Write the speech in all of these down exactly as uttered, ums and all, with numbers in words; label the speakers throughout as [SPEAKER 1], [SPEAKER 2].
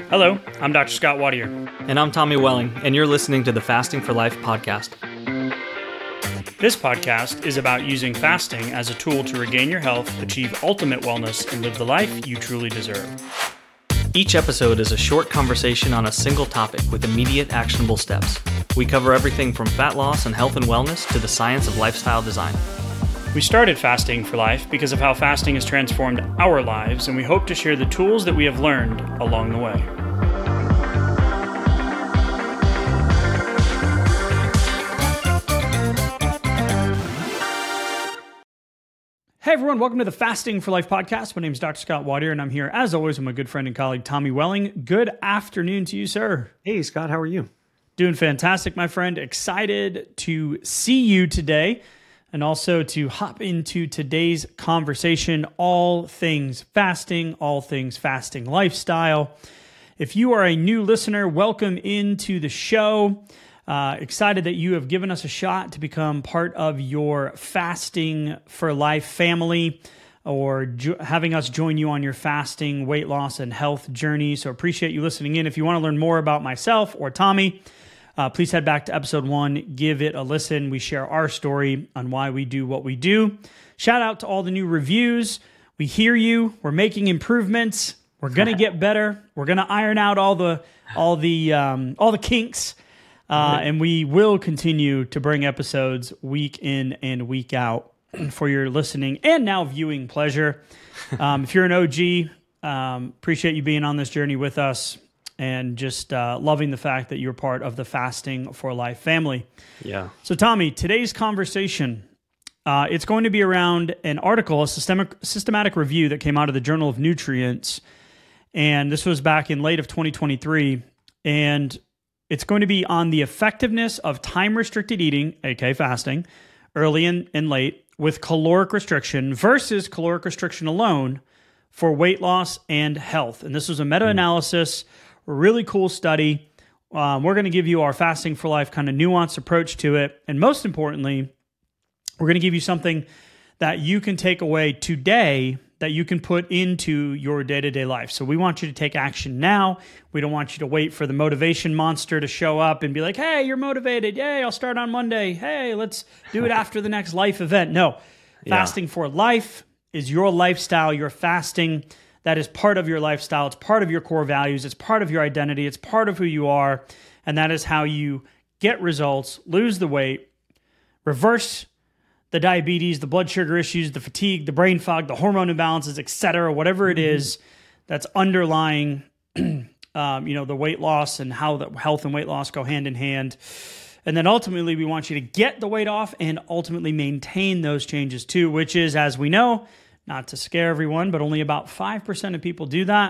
[SPEAKER 1] Hello, I'm Doctor Scott Wadier.
[SPEAKER 2] And I'm Tommy Welling, and you're listening to the Fasting for Life podcast.
[SPEAKER 1] This podcast is about using fasting as a tool to regain your health, achieve ultimate wellness, and live the life you truly deserve.
[SPEAKER 2] Each episode is a short conversation on a single topic with immediate actionable steps. We cover everything from fat loss and health and wellness to the science of lifestyle design.
[SPEAKER 1] We started Fasting for Life because of how fasting has transformed our lives, and we hope to share the tools that we have learned along the way. Hey everyone, welcome to the Fasting for Life podcast. My name is Doctor Scott Wadier, and I'm here, as always, with my good friend and colleague, Tommy Welling. Good afternoon to you, sir.
[SPEAKER 3] Hey, Scott, how are you?
[SPEAKER 1] Doing fantastic, my friend. Excited to see you today and also to hop into today's conversation, all things fasting, all things fasting lifestyle. If you are a new listener, welcome into the show. Uh, excited that you have given us a shot to become part of your Fasting for Life family, or jo- having us join you on your fasting, weight loss, and health journey. So appreciate you listening in. If you want to learn more about myself or Tommy, uh, please head back to episode one, give it a listen. We share our story on why we do what we do. Shout out to all the new reviews. We hear you. We're making improvements. We're going to get better. We're going to iron out all the all the um, all the kinks. Uh, and we will continue to bring episodes week in and week out for your listening and now viewing pleasure. Um, if you're an O G, um, appreciate you being on this journey with us and just uh, loving the fact that you're part of the Fasting for Life family.
[SPEAKER 3] Yeah.
[SPEAKER 1] So, Tommy, today's conversation, uh, it's going to be around an article, a systemic, systematic review that came out of the Journal of Nutrients. And this was back in late of twenty twenty-three. And it's going to be on the effectiveness of time-restricted eating, aka fasting, early and, and late, with caloric restriction versus caloric restriction alone for weight loss and health. And this was a meta-analysis, a really cool study. Um, we're going to give you our Fasting for Life kind of nuanced approach to it. And most importantly, we're going to give you something that you can take away today that you can put into your day-to-day life. So we want you to take action now. We don't want you to wait for the motivation monster to show up and be like, hey, you're motivated. Yay, I'll start on Monday. Hey, let's do it after the next life event. No,
[SPEAKER 3] Yeah.
[SPEAKER 1] Fasting for Life is your lifestyle. Your fasting, that is part of your lifestyle. It's part of your core values. It's part of your identity. It's part of who you are. And that is how you get results, lose the weight, reverse the diabetes, the blood sugar issues, the fatigue, the brain fog, the hormone imbalances, et cetera, whatever it is that's underlying, um, you know, the weight loss and how the health and weight loss go hand in hand. And then ultimately, we want you to get the weight off and ultimately maintain those changes too, which is, as we know, not to scare everyone, but only about five percent of people do that.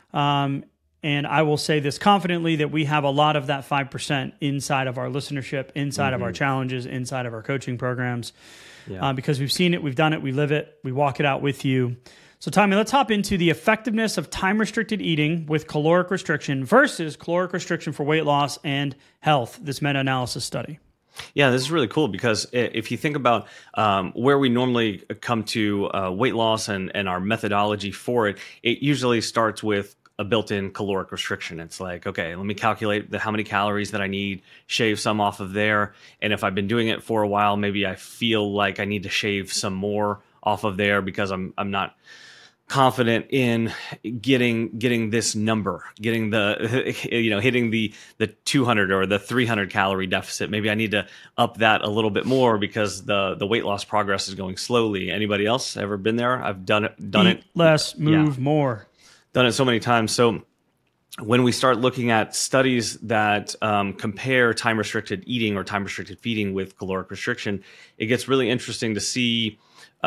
[SPEAKER 1] Um, and I will say this confidently that we have a lot of that five percent inside of our listenership, inside mm-hmm. of our challenges, inside of our coaching programs, yeah. uh, because we've seen it, we've done it, we live it, we walk it out with you. So Tommy, let's hop into the effectiveness of time-restricted eating with caloric restriction versus caloric restriction for weight loss and health, this meta-analysis study.
[SPEAKER 3] Yeah, this is really cool because if you think about um, where we normally come to uh, weight loss and, and our methodology for it, it usually starts with a built-in caloric restriction. It's like, okay, let me calculate the, how many calories that I need, shave some off of there. And if I've been doing it for a while, maybe I feel like I need to shave some more off of there because I'm I'm not confident in getting getting this number, getting the, you know, hitting the the two hundred or the three hundred calorie deficit. Maybe I need to up that a little bit more because the the weight loss progress is going slowly. Anybody else ever been there? I've done it, done
[SPEAKER 1] Eat
[SPEAKER 3] it.
[SPEAKER 1] less, move
[SPEAKER 3] yeah.
[SPEAKER 1] more.
[SPEAKER 3] Done it so many times. So when we start looking at studies that um, compare time-restricted eating or time-restricted feeding with caloric restriction, it gets really interesting to see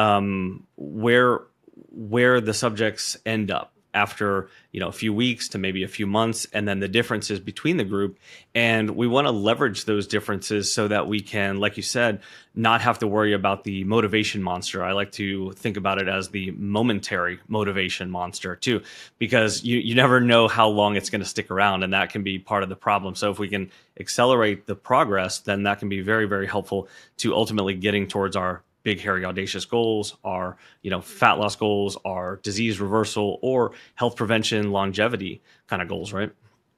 [SPEAKER 3] um, where where the subjects end up after, you know, a few weeks to maybe a few months, and then the differences between the group. And we want to leverage those differences so that we can, like you said, not have to worry about the motivation monster. I like to think about it as the momentary motivation monster too, because you, you never know how long it's going to stick around, and that can be part of the problem. So if we can accelerate the progress, then that can be very, very helpful to ultimately getting towards our big, hairy, audacious goals, our, you know, fat loss goals, our disease reversal or health prevention, longevity kind of goals, right?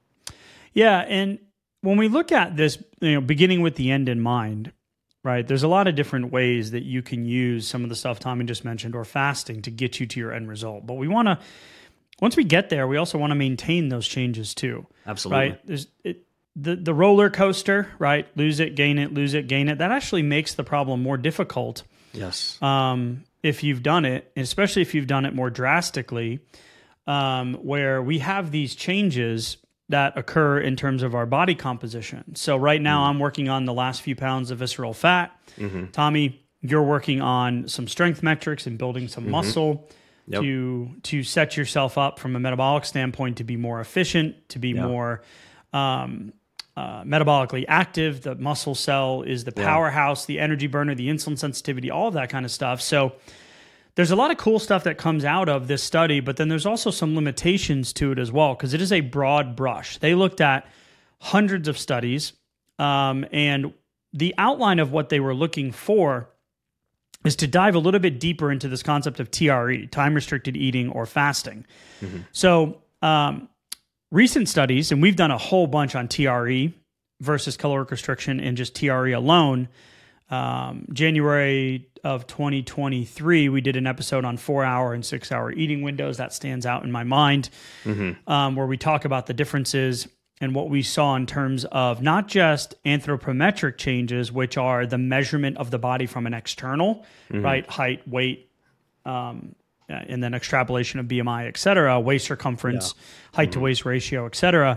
[SPEAKER 1] Yeah. And when we look at this, you know, beginning with the end in mind, right, there's a lot of different ways that you can use some of the stuff Tommy just mentioned or fasting to get you to your end result. But we want to, once we get there, we also want to maintain those changes too.
[SPEAKER 3] Absolutely.
[SPEAKER 1] Right? There's it, the, the roller coaster, right? Lose it, gain it, lose it, gain it. That actually makes the problem more difficult.
[SPEAKER 3] Yes.
[SPEAKER 1] Um, if you've done it, especially if you've done it more drastically, um, where we have these changes that occur in terms of our body composition. So right now mm-hmm. I'm working on the last few pounds of visceral fat. Mm-hmm. Tommy, you're working on some strength metrics and building some mm-hmm. muscle yep. to to set yourself up from a metabolic standpoint to be more efficient, to be yep. more um, uh, metabolically active. The muscle cell is the powerhouse, yeah. the energy burner, the insulin sensitivity, all of that kind of stuff. So there's a lot of cool stuff that comes out of this study, but then there's also some limitations to it as well, because it is a broad brush. They looked at hundreds of studies, um, and the outline of what they were looking for is to dive a little bit deeper into this concept of T R E, time-restricted eating or fasting. Mm-hmm. So um, recent studies, and we've done a whole bunch on T R E versus caloric restriction and just T R E alone. Um, January of twenty twenty-three, we did an episode on four-hour and six-hour eating windows. That stands out in my mind, mm-hmm. um, where we talk about the differences and what we saw in terms of not just anthropometric changes, which are the measurement of the body from an external, mm-hmm. right, height, weight, um, and then extrapolation of B M I, et cetera, waist circumference, yeah. height mm-hmm. to waist ratio, et cetera,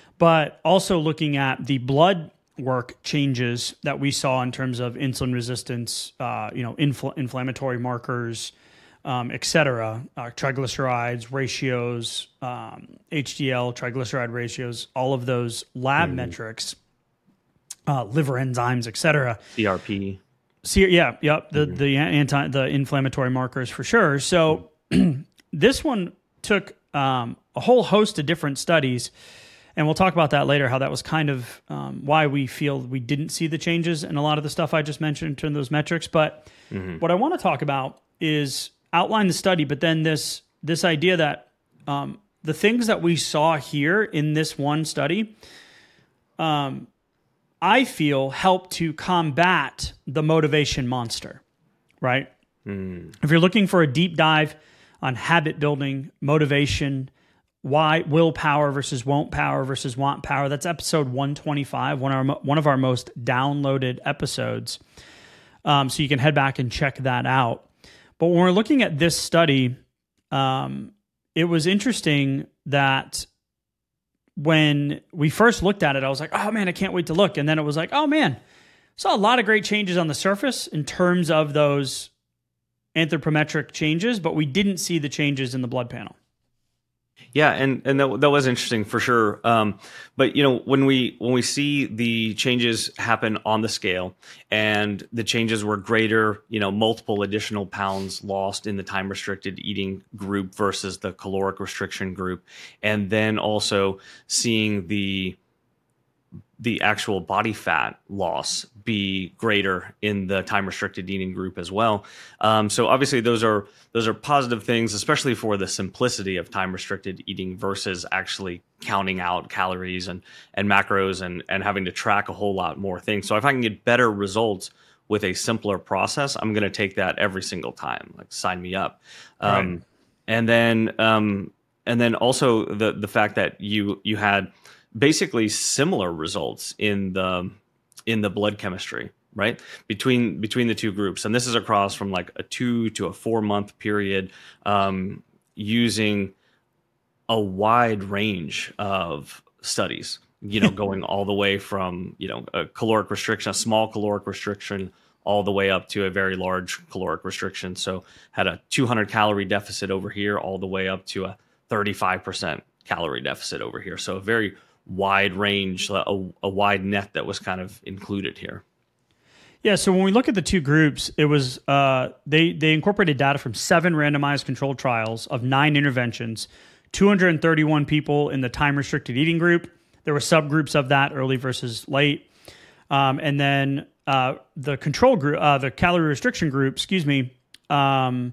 [SPEAKER 1] but also looking at the blood work changes that we saw in terms of insulin resistance, uh, you know, infl- inflammatory markers, um, et cetera, uh, triglycerides, ratios, um, H D L, triglyceride ratios, all of those lab mm. metrics, uh, liver enzymes, et cetera.
[SPEAKER 3] C R P.
[SPEAKER 1] C- yeah, yep, the, mm. the anti, the inflammatory markers for sure. So mm. this one took um, a whole host of different studies. And we'll talk about that later, how that was kind of um, why we feel we didn't see the changes in a lot of the stuff I just mentioned in terms of those metrics. But mm-hmm. what I want to talk about is outline the study, but then this this idea that um, the things that we saw here in this one study, um, I feel help to combat the motivation monster, right? Mm. If you're looking for a deep dive on habit building, motivation, why willpower versus won't power versus want power. That's episode one twenty-five, one of our, one of our most downloaded episodes. Um, so you can head back and check that out. But when we're looking at this study, um, it was interesting that when we first looked at it, I was like, oh man, I can't wait to look. And then it was like, oh man, saw a lot of great changes on the surface in terms of those anthropometric changes, but we didn't see the changes in the blood panel.
[SPEAKER 3] Yeah, and and that, that was interesting for sure. Um, but you know, when we when we see the changes happen on the scale, and the changes were greater, you know, multiple additional pounds lost in the time restricted eating group versus the caloric restriction group, and then also seeing the the actual body fat loss be greater in the time restricted eating group as well. Um, so obviously those are those are positive things, especially for the simplicity of time restricted eating versus actually counting out calories and and macros and and having to track a whole lot more things. So if I can get better results with a simpler process, I'm going to take that every single time. Like, sign me up. Um, right. And then um, and then also the the fact that you you had basically similar results in the in the blood chemistry, right? Between between the two groups. And this is across from like a two to a four month period, um, using a wide range of studies, you know, going all the way from, you know, a caloric restriction, a small caloric restriction, all the way up to a very large caloric restriction. So had a two hundred calorie deficit over here, all the way up to a thirty-five percent calorie deficit over here. So a very wide range, a, a wide net that was kind of included here.
[SPEAKER 1] Yeah, so when we look at the two groups, it was uh, they they incorporated data from seven randomized controlled trials of nine interventions, two hundred thirty-one people in the time-restricted eating group. There were subgroups of that, early versus late. Um, and then uh, the control group, uh, the calorie restriction group, excuse me. Um,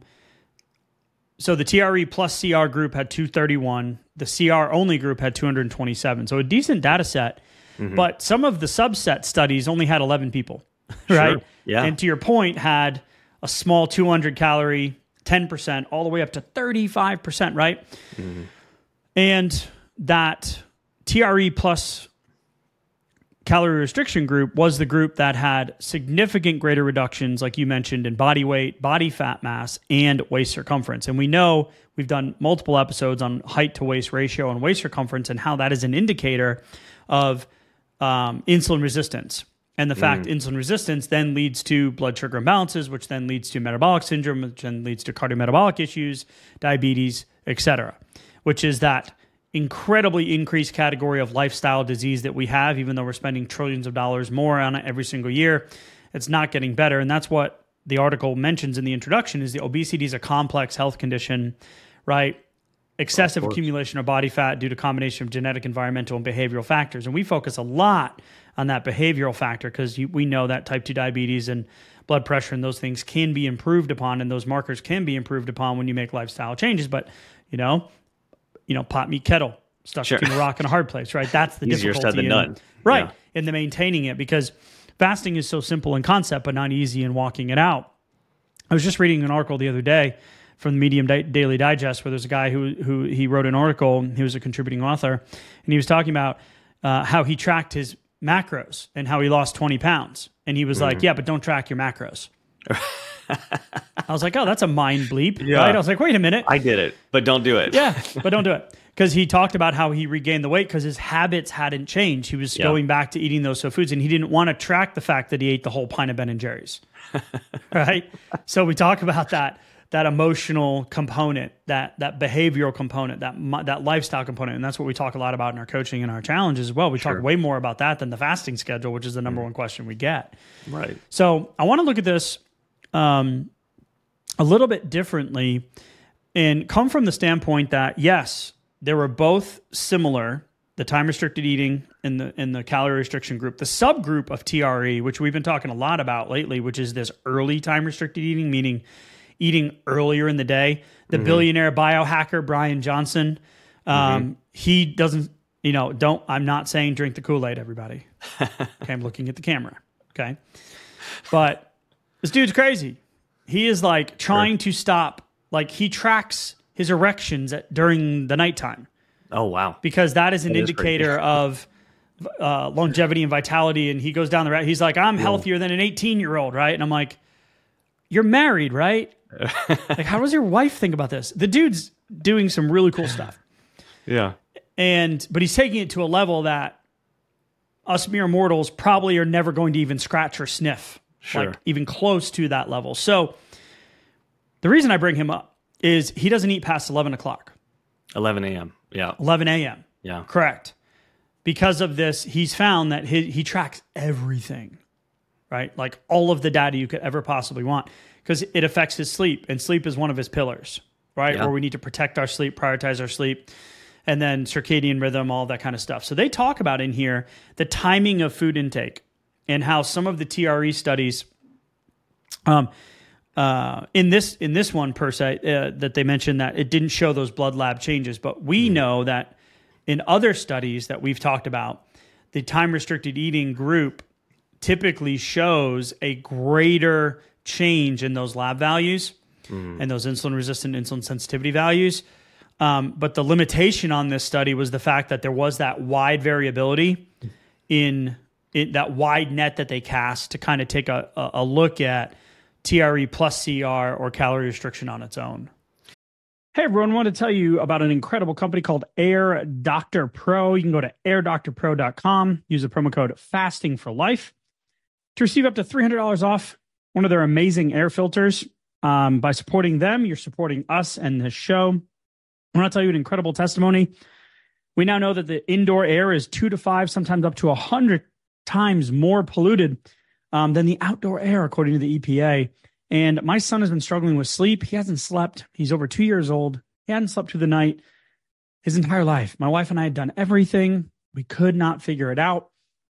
[SPEAKER 1] so the T R E plus C R group had two thirty-one. The C R only group had two hundred twenty-seven. So a decent data set. Mm-hmm. But some of the subset studies only had eleven people, right?
[SPEAKER 3] Sure. Yeah.
[SPEAKER 1] And to your point, had a small two hundred calorie, ten percent, all the way up to thirty-five percent, right? Mm-hmm. And that T R E plus calorie restriction group was the group that had significant greater reductions, like you mentioned, in body weight, body fat mass, and waist circumference. And we know we've done multiple episodes on height to waist ratio and waist circumference and how that is an indicator of um, insulin resistance. And the fact mm. insulin resistance then leads to blood sugar imbalances, which then leads to metabolic syndrome, which then leads to cardiometabolic issues, diabetes, et cetera, which is that incredibly increased category of lifestyle disease that we have, even though we're spending trillions of dollars more on it every single year. It's not getting better. And that's what the article mentions in the introduction is the obesity is a complex health condition, right? Excessive of accumulation of body fat due to combination of genetic, environmental, and behavioral factors. And we focus a lot on that behavioral factor because we know that type two diabetes and blood pressure and those things can be improved upon, and those markers can be improved upon when you make lifestyle changes. But, you know, you know, pot, meat, kettle, stuck
[SPEAKER 3] sure.
[SPEAKER 1] between a rock and a hard place, right? That's the
[SPEAKER 3] Easier
[SPEAKER 1] difficulty.
[SPEAKER 3] said than
[SPEAKER 1] in,
[SPEAKER 3] done.
[SPEAKER 1] Right.
[SPEAKER 3] Yeah.
[SPEAKER 1] In the maintaining it, because fasting is so simple in concept, but not easy in walking it out. I was just reading an article the other day from the Medium Di- Daily Digest, where there's a guy who who he wrote an article. He was a contributing author, and he was talking about uh, how he tracked his macros and how he lost twenty pounds. And he was mm-hmm. like, yeah, but don't track your macros. I was like, oh, that's a mind bleep, yeah. right? I was like, wait a minute.
[SPEAKER 3] I did it, but don't do it.
[SPEAKER 1] Yeah, but don't do it. Because he talked about how he regained the weight because his habits hadn't changed. He was yeah. going back to eating those so foods, and he didn't want to track the fact that he ate the whole pint of Ben and Jerry's. Right? So we talk about that that emotional component, that that behavioral component, that that lifestyle component, and that's what we talk a lot about in our coaching and our challenges as well. We sure. talk way more about that than the fasting schedule, which is the number mm. one question we get.
[SPEAKER 3] Right.
[SPEAKER 1] So I want to look at this um, a little bit differently and come from the standpoint that, yes, they were both similar, the time-restricted eating and the in the calorie restriction group. The subgroup of T R E, which we've been talking a lot about lately, which is this early time-restricted eating, meaning eating earlier in the day. The mm-hmm. billionaire biohacker, Brian Johnson, um, mm-hmm. he doesn't, you know, don't, I'm not saying drink the Kool-Aid, everybody. Okay, I'm looking at the camera, okay? But this dude's crazy. He is like trying sure. to stop, like he tracks his erections at, during the nighttime.
[SPEAKER 3] Oh, wow.
[SPEAKER 1] Because that is an that indicator is of uh, longevity and vitality. And he goes down the route. He's like, I'm healthier than an eighteen-year-old, right? And I'm like, you're married, right? Like, how does your wife think about this? The dude's doing some really cool stuff.
[SPEAKER 3] Yeah.
[SPEAKER 1] And but he's taking it to a level that us mere mortals probably are never going to even scratch or sniff,
[SPEAKER 3] sure.
[SPEAKER 1] like even close to that level. So the reason I bring him up is he doesn't eat past eleven o'clock.
[SPEAKER 3] eleven a.m. Yeah.
[SPEAKER 1] eleven a.m.
[SPEAKER 3] Yeah.
[SPEAKER 1] Correct. Because of this, he's found that he, he tracks everything, right? Like all of the data you could ever possibly want, because it affects his sleep, and sleep is one of his pillars, right?
[SPEAKER 3] Yeah.
[SPEAKER 1] Where we need to protect our sleep, prioritize our sleep, and then circadian rhythm, all that kind of stuff. So they talk about in here the timing of food intake and how some of the T R E studies, um, uh, in this in this one per se, uh, that they mentioned that it didn't show those blood lab changes, but we mm. know that in other studies that we've talked about, the time-restricted eating group typically shows a greater change in those lab values mm. and those insulin-resistant, insulin sensitivity values. Um, but the limitation on this study was the fact that there was that wide variability in, in that wide net that they cast to kind of take a, a, a look at T R E plus C R or calorie restriction on its own. Hey everyone, I want to tell you about an incredible company called Air Doctor Pro. You can go to air doctor pro dot com, use the promo code fasting for life to receive up to three hundred dollars off one of their amazing air filters. Um, by supporting them, you're supporting us and this show. I want to tell you an incredible testimony. We now know that the indoor air is two to five, sometimes up to one hundred times more polluted um, than the outdoor air, according to the E P A. And my son has been struggling with sleep. He hasn't slept. He's over two years old. He hadn't slept through the night his entire life. My wife and I had done everything. We could not figure it out.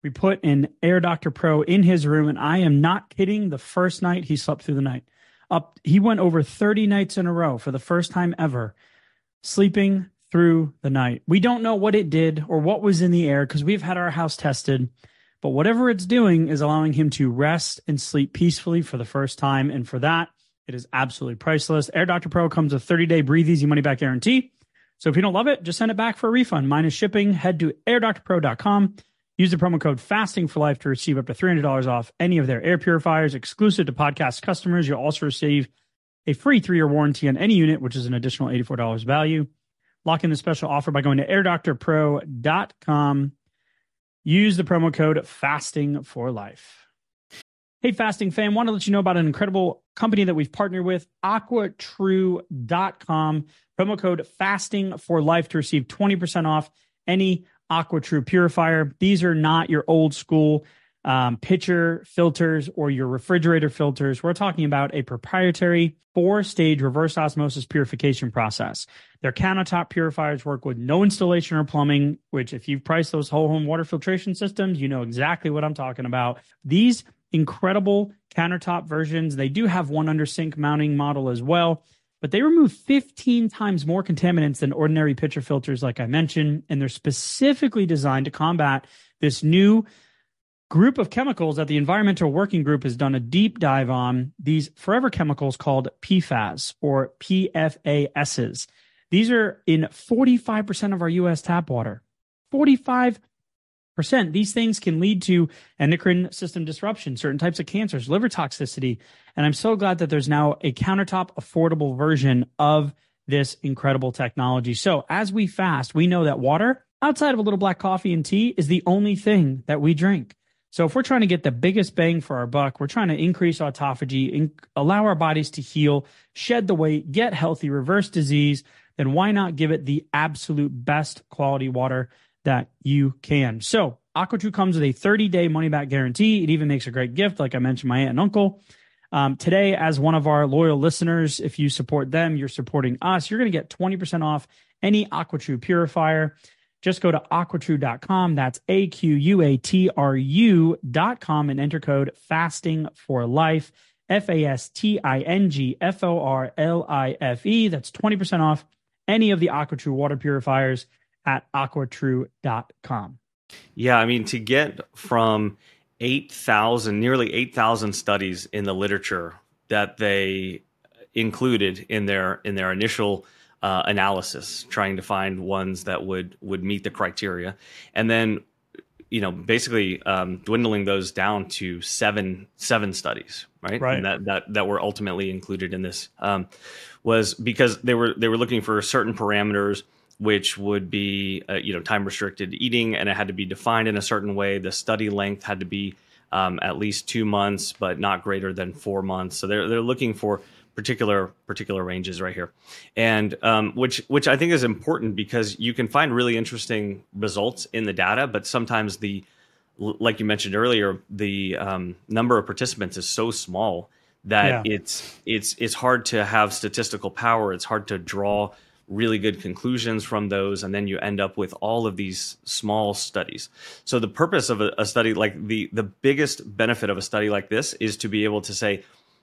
[SPEAKER 1] We put an Air Doctor Pro in his room, and I am not kidding. The first night he slept through the night. Up, he went over thirty nights in a row for the first time ever, sleeping through the night. We don't know what it did or what was in the air because we've had our house tested, but whatever it's doing is allowing him to rest and sleep peacefully for the first time. And for that, it is absolutely priceless. Air Doctor Pro comes with thirty day breathe easy money back guarantee. So if you don't love it, just send it back for a refund. Minus shipping. Head to air doctor pro dot com. Use the promo code fasting for life to receive up to three hundred dollars off any of their air purifiers exclusive to podcast customers. You'll also receive a free three-year warranty on any unit, which is an additional eighty-four dollars value. Lock in the special offer by going to air doctor pro dot com. Use the promo code fasting for life. Hey, Fasting fam, want to let you know about an incredible company that we've partnered with, aqua true dot com. Promo code fasting for life to receive twenty percent off any AquaTrue purifier. These are not your old school um, pitcher filters or your refrigerator filters. We're talking about a proprietary four-stage reverse osmosis purification process. Their countertop purifiers work with no installation or plumbing, which if you've priced those whole home water filtration systems, you know exactly what I'm talking about. These incredible countertop versions, they do have one under sink mounting model as well, but they remove fifteen times more contaminants than ordinary pitcher filters, like I mentioned, and they're specifically designed to combat this new group of chemicals that the Environmental Working Group has done a deep dive on, these forever chemicals called P FAS or P F A Ss. These are in forty-five percent of our U S tap water. forty-five percent. These things can lead to endocrine system disruption, certain types of cancers, liver toxicity. And I'm so glad that there's now a countertop affordable version of this incredible technology. So as we fast, we know that water, outside of a little black coffee and tea, is the only thing that we drink. So if we're trying to get the biggest bang for our buck, we're trying to increase autophagy, in, allow our bodies to heal, shed the weight, get healthy, reverse disease, then why not give it the absolute best quality water that you can? So AquaTrue comes with a thirty day money back guarantee. It even makes a great gift. Like I mentioned, my aunt and uncle. Um, today, as one of our loyal listeners, if you support them, you're supporting us. You're going to get twenty percent off any AquaTrue purifier. Just go to aqua true dot com. That's A Q U A T R U dot com and enter code fasting for life. F A S T I N G F O R L I F E. That's twenty percent off any of the AquaTrue water purifiers at aqua true dot com.
[SPEAKER 3] Yeah, I mean, to get from eight thousand, nearly eight thousand studies in the literature that they included in their in their initial uh, analysis, trying to find ones that would would meet the criteria, and then, you know, basically um, dwindling those down to seven seven studies, right?
[SPEAKER 1] Right.
[SPEAKER 3] And that that that were ultimately included in this um, was because they were they were looking for certain parameters, which would be, uh, you know, time-restricted eating, and it had to be defined in a certain way. The study length had to be um, at least two months, but not greater than four months. So they're they're looking for particular particular ranges right here, and um, which which I think is important because you can find really interesting results in the data, but sometimes the, like you mentioned earlier, the um, number of participants is so small that yeah. it's it's it's hard to have statistical power. It's hard to draw really good conclusions from those, and then you end up with all of these small studies. So the purpose of a, a study like the the biggest benefit of a study like this is to be able to say,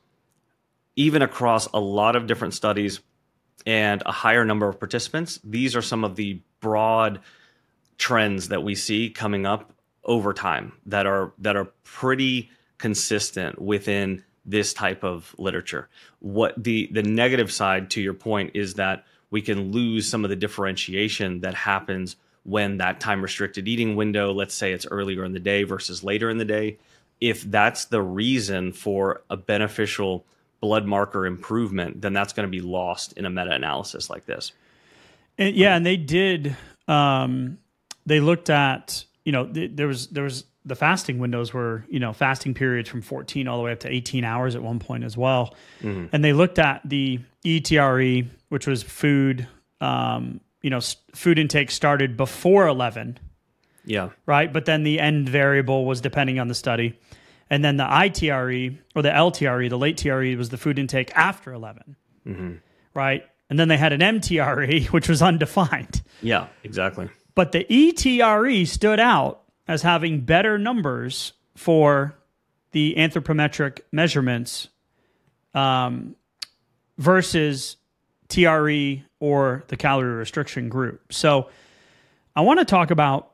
[SPEAKER 3] even across a lot of different studies and a higher number of participants, these are some of the broad trends that we see coming up over time that are that are pretty consistent within this type of literature. What the the negative side, to your point, is that we can lose some of the differentiation that happens when that time-restricted eating window, let's say it's earlier in the day versus later in the day. If that's the reason for a beneficial blood marker improvement, then that's going to be lost in a meta-analysis like this.
[SPEAKER 1] And, yeah, and they did. Um, they looked at, you know, th- there was there was the fasting windows were, you know, fasting periods from fourteen all the way up to eighteen hours at one point as well. Mm-hmm. And they looked at the E T R E, which was food, um, you know, st- food intake started before eleven.
[SPEAKER 3] Yeah.
[SPEAKER 1] Right. But then the end variable was depending on the study. And then the I T R E or the L T R E, the late T R E, was the food intake after eleven. Mm-hmm. Right. And then they had an M T R E, which was undefined.
[SPEAKER 3] Yeah, exactly.
[SPEAKER 1] But the E T R E stood out as having better numbers for the anthropometric measurements um, versus T R E or the calorie restriction group. So I want to talk about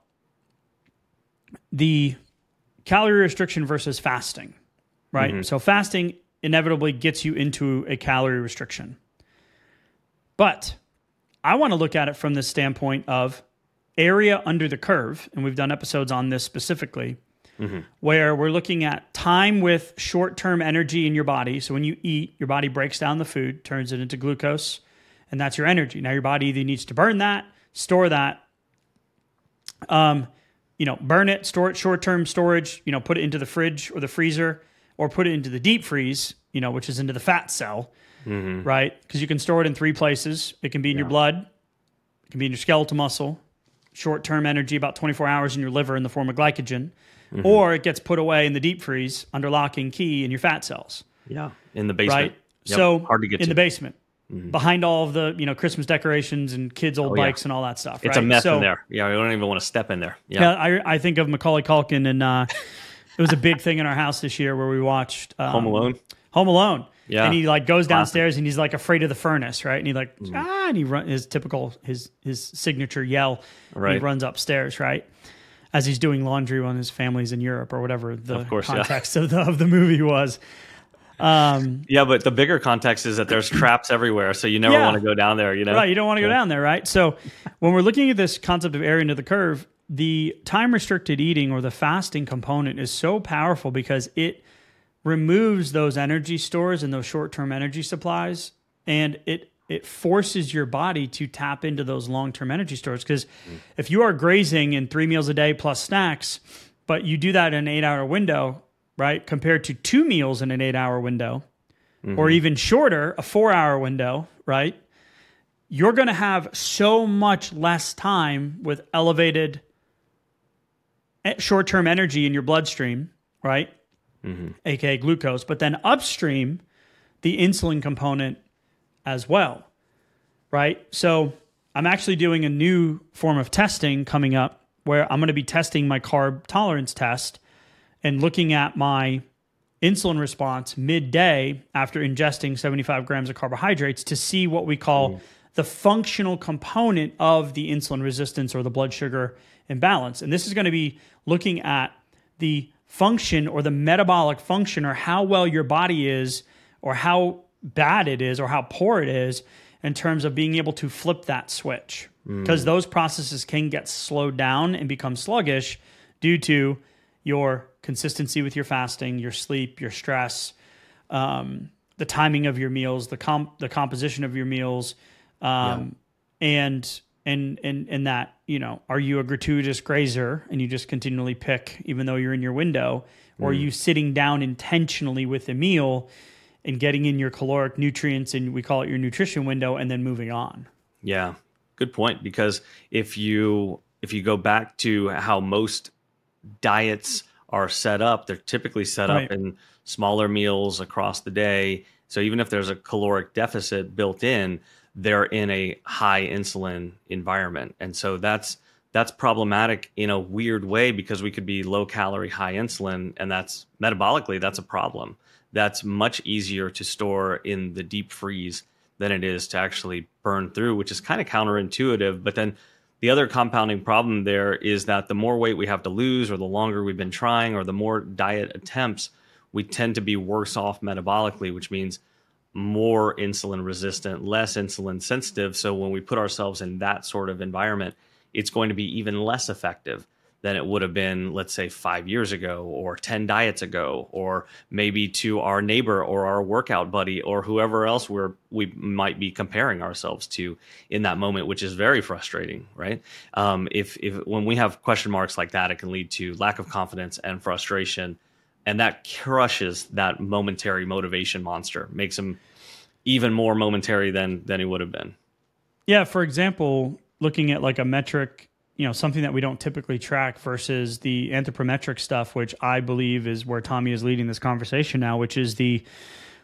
[SPEAKER 1] the calorie restriction versus fasting, right? Mm-hmm. So fasting inevitably gets you into a calorie restriction. But I want to look at it from the standpoint of area under the curve, and we've done episodes on this specifically, mm-hmm. where we're looking at time with short-term energy in your body. So when you eat, your body breaks down the food, turns it into glucose, and that's your energy. Now your body either needs to burn that, store that, um, you know, burn it, store it, short-term storage, you know, put it into the fridge or the freezer, or put it into the deep freeze, you know, which is into the fat cell, mm-hmm. right? Because you can store it in three places. It can be in yeah. your blood, it can be in your skeletal muscle, short-term energy, about twenty-four hours in your liver in the form of glycogen, mm-hmm. or it gets put away in the deep freeze under lock and key in your fat cells.
[SPEAKER 3] Yeah, in the basement.
[SPEAKER 1] Right?
[SPEAKER 3] Yep.
[SPEAKER 1] So
[SPEAKER 3] hard to get
[SPEAKER 1] in
[SPEAKER 3] to.
[SPEAKER 1] the basement. Mm-hmm. Behind all of the, you know, Christmas decorations and kids' old oh, bikes yeah. and all that stuff.
[SPEAKER 3] It's
[SPEAKER 1] right?
[SPEAKER 3] a mess
[SPEAKER 1] so,
[SPEAKER 3] in there. Yeah, we don't even want to step in there. Yeah,
[SPEAKER 1] yeah I, I think of Macaulay Culkin, and uh, it was a big thing in our house this year where we watched um,
[SPEAKER 3] Home Alone.
[SPEAKER 1] Home Alone.
[SPEAKER 3] Yeah,
[SPEAKER 1] and he like goes downstairs and he's like afraid of the furnace, right? And he like mm-hmm. ah, and he run his typical his his signature yell. Right. He runs upstairs, right, as he's doing laundry when his family's in Europe or whatever the of course, context yeah. of the of the movie was. Um,
[SPEAKER 3] yeah, but the bigger context is that there's traps everywhere, so you never yeah. want to go down there, you know?
[SPEAKER 1] Right, you don't want to
[SPEAKER 3] yeah.
[SPEAKER 1] go down there, right? So when we're looking at this concept of area under the curve, the time-restricted eating or the fasting component is so powerful because it removes those energy stores and those short-term energy supplies, and it it forces your body to tap into those long-term energy stores. Because mm. if you are grazing in three meals a day plus snacks, but you do that in an eight-hour window, right, compared to two meals in an eight-hour window, mm-hmm. or even shorter, a four-hour window, right, you're going to have so much less time with elevated short-term energy in your bloodstream, right, mm-hmm. aka glucose, but then upstream, the insulin component as well, right? So I'm actually doing a new form of testing coming up where I'm going to be testing my carb tolerance test and looking at my insulin response midday after ingesting seventy-five grams of carbohydrates to see what we call mm. the functional component of the insulin resistance or the blood sugar imbalance. And this is going to be looking at the function or the metabolic function or how well your body is or how bad it is or how poor it is in terms of being able to flip that switch. Because mm. those processes can get slowed down and become sluggish due to your consistency with your fasting, your sleep, your stress, um, the timing of your meals, the comp- the composition of your meals, um, yeah. and and and and that, you know, are you a gratuitous grazer and you just continually pick even though you're in your window, or mm. are you sitting down intentionally with a meal and getting in your caloric nutrients, and we call it your nutrition window, and then moving on?
[SPEAKER 3] Yeah, good point. Because if you if you go back to how most diets are set up, they're typically set right. up in smaller meals across the day. So even if there's a caloric deficit built in, they're in a high insulin environment. And so that's that's problematic in a weird way, because we could be low calorie, high insulin, and that's metabolically, that's a problem. That's much easier to store in the deep freeze than it is to actually burn through, which is kind of counterintuitive. But then the other compounding problem there is that the more weight we have to lose, or the longer we've been trying, or the more diet attempts, we tend to be worse off metabolically, which means more insulin resistant, less insulin sensitive. So when we put ourselves in that sort of environment, it's going to be even less effective than it would have been, let's say, five years ago or ten diets ago, or maybe to our neighbor or our workout buddy or whoever else we're, we might be comparing ourselves to in that moment, which is very frustrating, right? Um, if, if when we have question marks like that, it can lead to lack of confidence and frustration, and that crushes that momentary motivation monster, makes him even more momentary than than he would have been.
[SPEAKER 1] Yeah, for example, looking at like a metric, you know, something that we don't typically track versus the anthropometric stuff, which I believe is where Tommy is leading this conversation now, which is the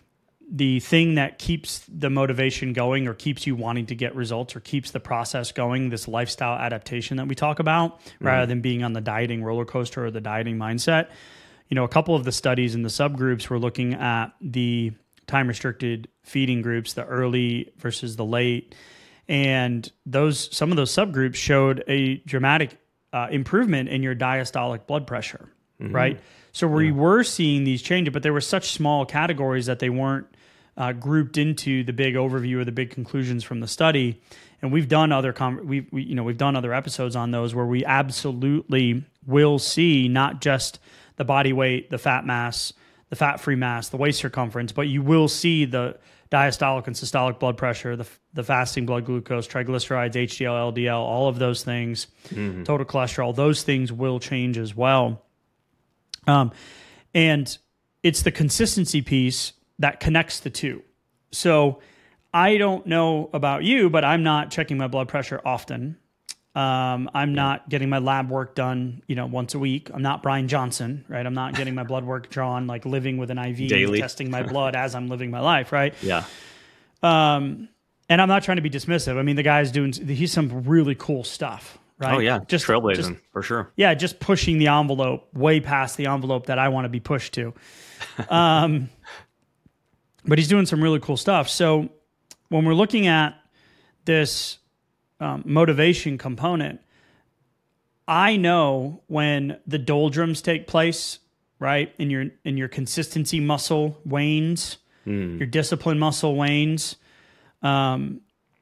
[SPEAKER 1] the thing that keeps the motivation going, or keeps you wanting to get results, or keeps the process going, this lifestyle adaptation that we talk about, mm-hmm. rather than being on the dieting roller coaster or the dieting mindset. You know, a couple of the studies in the subgroups were looking at the time restricted feeding groups, the early versus the late. And those, some of those subgroups showed a dramatic uh, improvement in your diastolic blood pressure, mm-hmm. right? So we yeah. were seeing these changes, but they were such small categories that they weren't uh, grouped into the big overview or the big conclusions from the study. And we've done other, com- we, we, you know, we've done other episodes on those where we absolutely will see not just the body weight, the fat mass, the fat-free mass, the waist circumference, but you will see the diastolic and systolic blood pressure, the the fasting blood glucose, triglycerides, H D L, L D L, all of those things, mm-hmm. total cholesterol, those things will change as well. Um, and it's the consistency piece that connects the two. So I don't know about you, but I'm not checking my blood pressure often. Um, I'm not getting my lab work done, you know, once a week. I'm not Brian Johnson, right? I'm not getting my blood work drawn, like living with an I V, daily, testing my blood as I'm living my life, right?
[SPEAKER 3] Yeah.
[SPEAKER 1] Um, and I'm not trying to be dismissive. I mean, the guy's doing, he's some really cool stuff, right?
[SPEAKER 3] Oh yeah,
[SPEAKER 1] just
[SPEAKER 3] trailblazing
[SPEAKER 1] just,
[SPEAKER 3] for sure.
[SPEAKER 1] Yeah, just pushing the envelope way past the envelope that I want to be pushed to. Um, but he's doing some really cool stuff. So when we're looking at this Um, motivation component, I know when the doldrums take place, right, and your and your consistency muscle wanes, mm. your discipline muscle wanes, um,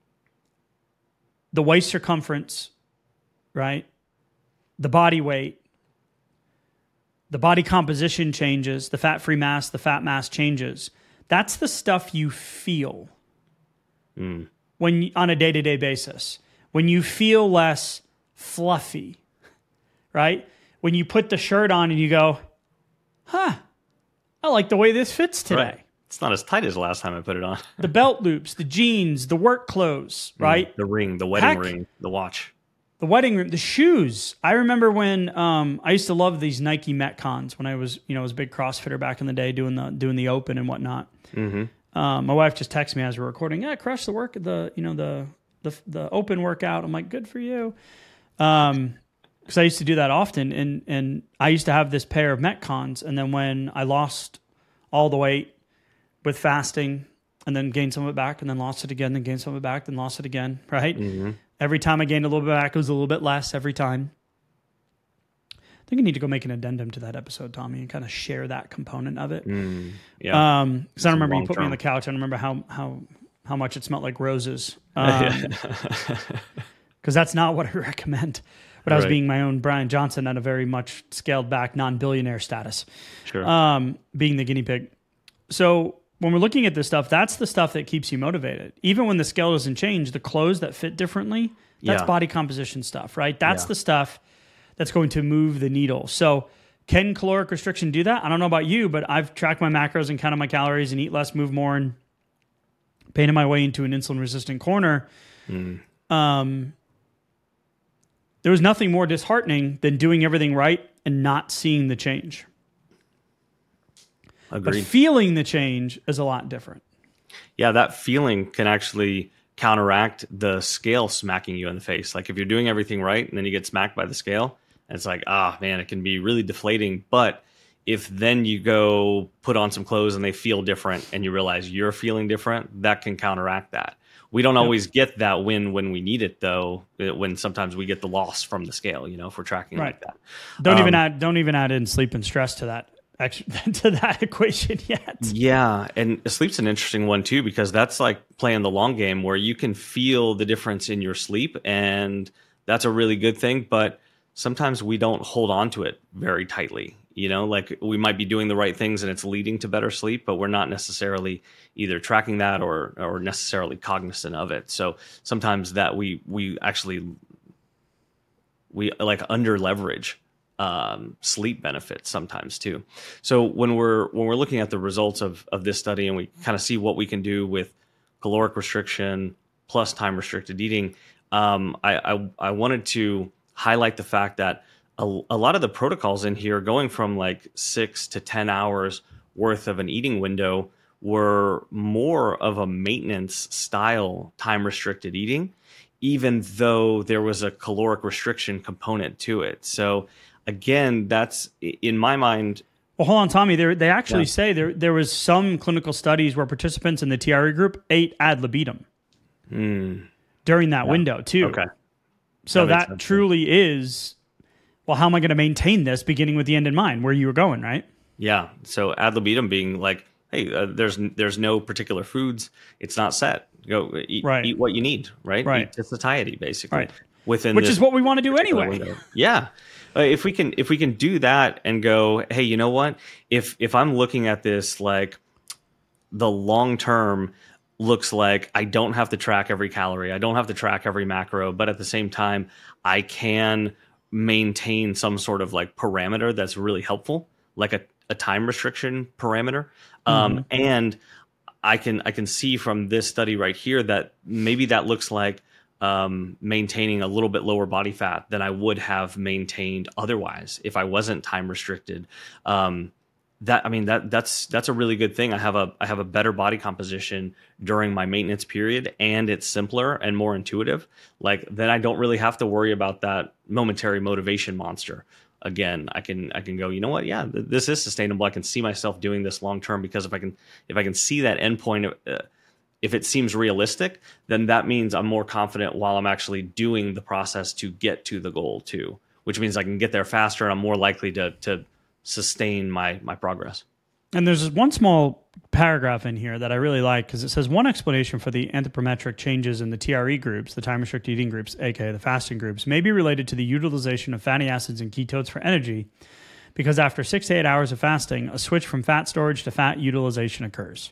[SPEAKER 1] the waist circumference, right, the body weight, the body composition changes, the fat-free mass, the fat mass changes. That's the stuff you feel mm. when you, on a day-to-day basis. When you feel less fluffy, right? When you put the shirt on and you go, huh, I like the way this fits today.
[SPEAKER 3] Right. It's not as tight as the last time I put it on.
[SPEAKER 1] The belt loops, the jeans, the work clothes, right?
[SPEAKER 3] Mm, the ring, the wedding
[SPEAKER 1] Heck,
[SPEAKER 3] ring, the watch.
[SPEAKER 1] The wedding ring, the shoes. I remember when um, I used to love these Nike Metcons when I was, you know, I was a big CrossFitter back in the day doing the doing the open and whatnot. Mm-hmm. Um, my wife just texted me as we're recording, yeah, crush the work, the, you know, the, the the open workout. I'm like, good for you. Um, because I used to do that often. And, and I used to have this pair of Metcons. And then when I lost all the weight with fasting and then gained some of it back and then lost it again, then gained some of it back, then lost it again, right? Mm-hmm. Every time I gained a little bit back, it was a little bit less every time. I think I need to go make an addendum to that episode, Tommy, and kind of share that component of it. Mm, yeah. Um, because I don't remember you put term. me on the couch. I don't remember how, how, how much it smelled like roses. Um, because that's not what I recommend. But I was right. being my own Brian Johnson at a very much scaled back non-billionaire status. Sure. Um, being the guinea pig. So when we're looking at this stuff, that's the stuff that keeps you motivated. Even when the scale doesn't change, the clothes that fit differently, that's yeah. body composition stuff, right? That's yeah. the stuff that's going to move the needle. So can caloric restriction do that? I don't know about you, but I've tracked my macros and counted my calories and eat less, move more, and painted my way into an insulin-resistant corner. Mm. Um, there was nothing more disheartening than doing everything right and not seeing the change.
[SPEAKER 3] Agreed.
[SPEAKER 1] But feeling the change is a lot different.
[SPEAKER 3] Yeah, that feeling can actually counteract the scale smacking you in the face. Like if you're doing everything right and then you get smacked by the scale, and it's like, ah, man, it can be really deflating. But if then you go put on some clothes and they feel different and you realize you're feeling different, that can counteract that. We don't yep. always get that win when we need it, though. When sometimes we get the loss from the scale, you know, if we're tracking right. like that.
[SPEAKER 1] Don't um, even add. Don't even add in sleep and stress to that to that equation yet.
[SPEAKER 3] Yeah, and sleep's an interesting one too, because that's like playing the long game where you can feel the difference in your sleep, and that's a really good thing. But sometimes we don't hold on to it very tightly. You know, like we might be doing the right things and it's leading to better sleep, but we're not necessarily either tracking that or or necessarily cognizant of it. So sometimes that we we actually we like under leverage um, sleep benefits sometimes too. So when we're when we're looking at the results of of this study and we kind of see what we can do with caloric restriction plus time restricted eating, um, I, I I wanted to highlight the fact that A, a lot of the protocols in here going from like six to ten hours worth of an eating window were more of a maintenance style time restricted eating, even though there was a caloric restriction component to it. So again, that's in my mind.
[SPEAKER 1] Well, hold on, Tommy. There, they actually
[SPEAKER 3] Yeah.
[SPEAKER 1] say there there was some clinical studies where participants in the T R E group ate ad libitum
[SPEAKER 3] Mm,
[SPEAKER 1] during that window too.
[SPEAKER 3] okay.
[SPEAKER 1] So
[SPEAKER 3] That makes
[SPEAKER 1] that,
[SPEAKER 3] sense,
[SPEAKER 1] truly is, well, how am I going to maintain this beginning with the end in mind, where you were going, right?
[SPEAKER 3] Yeah. So ad libitum being like, hey, uh, there's there's no particular foods. It's not set. Go eat,
[SPEAKER 1] Right.
[SPEAKER 3] eat what you need, right?
[SPEAKER 1] Right.
[SPEAKER 3] Eat to satiety, basically.
[SPEAKER 1] Right.
[SPEAKER 3] Within
[SPEAKER 1] Which
[SPEAKER 3] this
[SPEAKER 1] is what we want to do
[SPEAKER 3] particular
[SPEAKER 1] anyway.
[SPEAKER 3] window. Yeah. Uh, if we can if we can do that and go, hey, you know what? If if I'm looking at this like the long term looks like I don't have to track every calorie, I don't have to track every macro, but at the same time, I can maintain some sort of like parameter that's really helpful, like a, a time restriction parameter. Um,
[SPEAKER 1] Mm-hmm.
[SPEAKER 3] and I can I can see from this study right here that maybe that looks like um, maintaining a little bit lower body fat than I would have maintained otherwise if I wasn't time restricted. Um, that I mean that that's that's a really good thing. I have a I have a better body composition during my maintenance period, and it's simpler and more intuitive. Like then I don't really have to worry about that momentary motivation monster. Again, I can I can go, you know what? Yeah, th- this is sustainable. I can see myself doing this long term because if I can if I can see that endpoint, uh, if it seems realistic, then that means I'm more confident while I'm actually doing the process to get to the goal too. Which means I can get there faster, and I'm more likely to to sustain my my progress.
[SPEAKER 1] And there's one small paragraph in here that I really like because it says one explanation for the anthropometric changes in the T R E groups, the time restricted eating groups, aka the fasting groups, may be related to the utilization of fatty acids and ketones for energy, because after six to eight hours of fasting, a switch from fat storage to fat utilization occurs,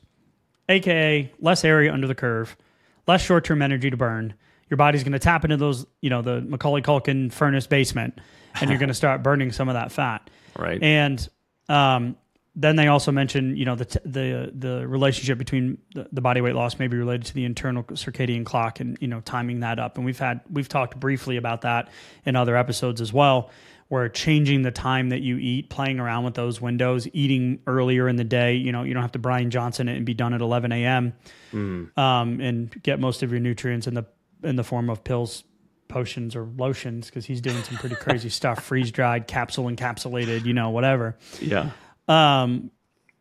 [SPEAKER 1] aka less area under the curve, less short-term energy to burn. Your body's going to tap into those, you know, the Macaulay Culkin furnace basement, and you're going to start burning some of that fat.
[SPEAKER 3] Right.
[SPEAKER 1] And um, then they also mention, you know, the t- the the relationship between the, the body weight loss may be related to the internal circadian clock, and you know, timing that up. And we've had we've talked briefly about that in other episodes as well, where changing the time that you eat, playing around with those windows, eating earlier in the day. You know, you don't have to Brian Johnson it and be done at eleven a.m.
[SPEAKER 3] Mm.
[SPEAKER 1] Um, and get most of your nutrients in the in the form of pills, potions, or lotions, because he's doing some pretty crazy stuff, freeze dried, capsule encapsulated, you know, whatever.
[SPEAKER 3] Yeah.
[SPEAKER 1] Um,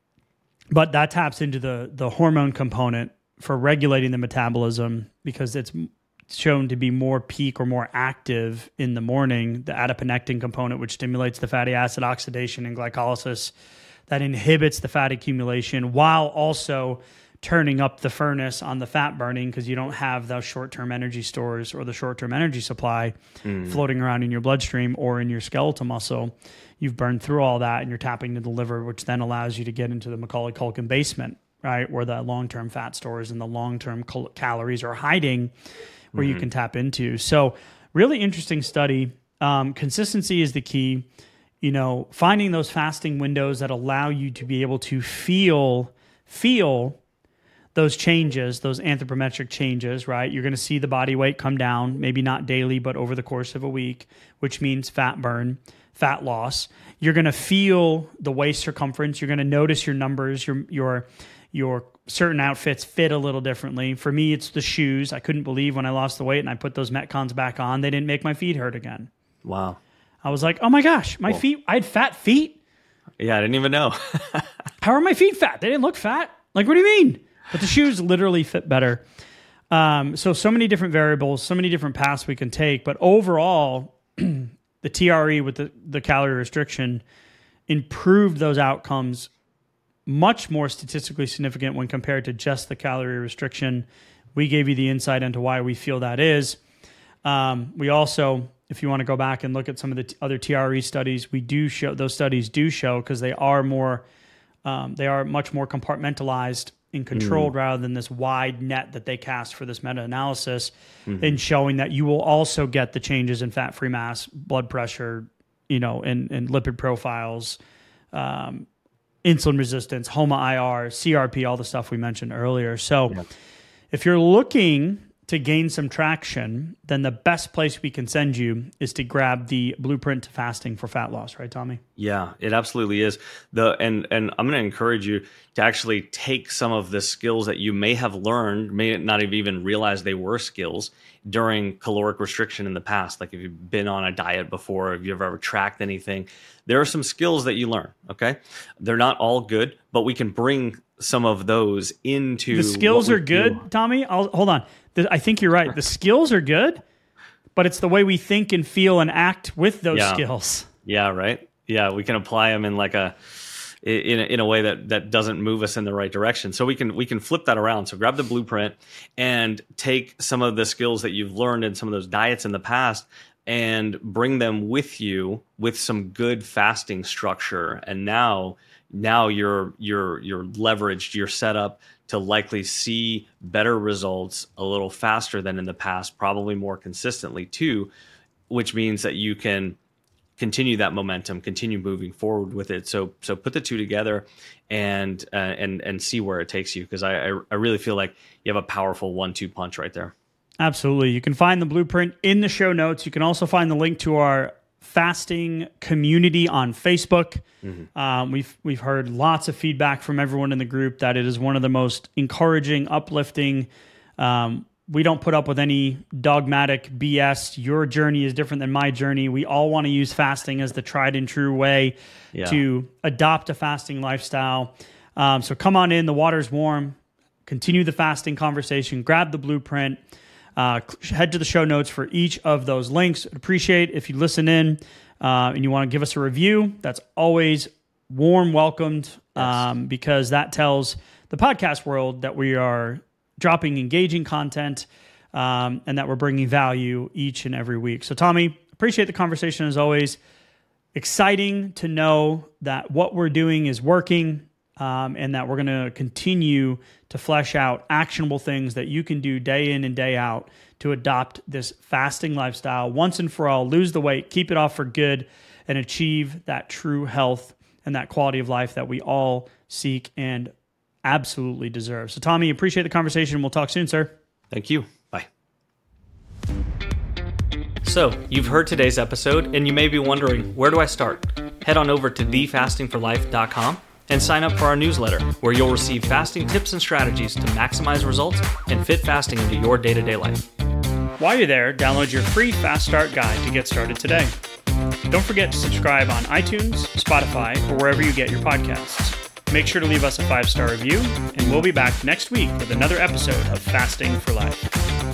[SPEAKER 1] but that taps into the the hormone component for regulating the metabolism, because it's shown to be more peak or more active in the morning. The adiponectin component, which stimulates the fatty acid oxidation and glycolysis, that inhibits the fat accumulation while also turning up the furnace on the fat burning, because you don't have those short-term energy stores or the short-term energy supply mm. floating around in your bloodstream or in your skeletal muscle. You've burned through all that and you're tapping into the liver, which then allows you to get into the Macaulay Culkin basement, right, where the long-term fat stores and the long-term cal- calories are hiding, where mm-hmm. you can tap into. So really interesting study. Um, consistency is the key. You know, finding those fasting windows that allow you to be able to feel feel those changes, those anthropometric changes, right? You're going to see the body weight come down, maybe not daily, but over the course of a week, which means fat burn, fat loss. You're going to feel the waist circumference. You're going to notice your numbers, your your your certain outfits fit a little differently. For me, it's the shoes. I couldn't believe when I lost the weight and I put those Metcons back on, they didn't make my feet hurt again.
[SPEAKER 3] Wow.
[SPEAKER 1] I was like, oh my gosh, my
[SPEAKER 3] cool.
[SPEAKER 1] feet, I had fat feet?
[SPEAKER 3] Yeah, I didn't even know.
[SPEAKER 1] How are my feet fat? They didn't look fat. Like, what do you mean? But the shoes literally fit better. Um, so, so many different variables, so many different paths we can take. But overall, the T R E with the, the calorie restriction improved those outcomes much more statistically significant when compared to just the calorie restriction. We gave you the insight into why we feel that is. Um, we also, if you want to go back and look at some of the t- other T R E studies, we do show, those studies do show, because they are more, um, they are much more compartmentalized and controlled mm. rather than this wide net that they cast for this meta-analysis, mm-hmm. in showing that you will also get the changes in fat-free mass, blood pressure, you know, and, and lipid profiles, um, insulin resistance, HOMA I R, C R P, all the stuff we mentioned earlier. So yeah. if you're looking to gain some traction, then the best place we can send you is to grab the Blueprint to Fasting for Fat Loss, right, Tommy?
[SPEAKER 3] Yeah, it absolutely is. The and and I'm going to encourage you to actually take some of the skills that you may have learned, may not have even realized they were skills during caloric restriction in the past. Like if you've been on a diet before, if you've ever tracked anything, there are some skills that you learn, okay? They're not all good, but we can bring some of those into
[SPEAKER 1] the skills
[SPEAKER 3] what
[SPEAKER 1] are good,
[SPEAKER 3] do.
[SPEAKER 1] Tommy. I'll, hold on. The, I think you're right. The skills are good, but it's the way we think and feel and act with those
[SPEAKER 3] Yeah.
[SPEAKER 1] skills.
[SPEAKER 3] Yeah, right. Yeah, we can apply them in like a in a, in a way that that doesn't move us in the right direction. So we can we can flip that around. So grab the Blueprint and take some of the skills that you've learned in some of those diets in the past and bring them with you with some good fasting structure. And now now you're you're you're leveraged, you're set up to likely see better results a little faster than in the past, probably more consistently too, which means that you can continue that momentum, continue moving forward with it. So so put the two together and uh, and and see where it takes you, because I, I I really feel like you have a powerful one two punch right there.
[SPEAKER 1] Absolutely. You can find the Blueprint in the show notes. You can also find the link to our fasting community on Facebook. Mm-hmm. Um, we've we've heard lots of feedback from everyone in the group that it is one of the most encouraging, uplifting. Um, we don't put up with any dogmatic B S. Your journey is different than my journey. We all want to use fasting as the tried and true way yeah. to adopt a fasting lifestyle. Um, so come on in. The water's warm. Continue the fasting conversation. Grab the Blueprint. Uh, head to the show notes for each of those links. I'd appreciate if you listen in uh, and you want to give us a review. That's always warm welcomed um, yes. because that tells the podcast world that we are dropping engaging content um, and that we're bringing value each and every week. So Tommy, appreciate the conversation as always. Exciting to know that what we're doing is working um, and that we're going to continue to flesh out actionable things that you can do day in and day out to adopt this fasting lifestyle once and for all, lose the weight, keep it off for good, and achieve that true health and that quality of life that we all seek and absolutely deserve. So Tommy, appreciate the conversation. We'll talk soon, sir.
[SPEAKER 3] Thank you. Bye.
[SPEAKER 2] So you've heard today's episode and you may be wondering, where do I start? Head on over to the fasting for life dot com and sign up for our newsletter, where you'll receive fasting tips and strategies to maximize results and fit fasting into your day-to-day life.
[SPEAKER 1] While you're there, download your free Fast Start guide to get started today. Don't forget to subscribe on iTunes, Spotify, or wherever you get your podcasts. Make sure to leave us a five-star review, and we'll be back next week with another episode of Fasting for Life.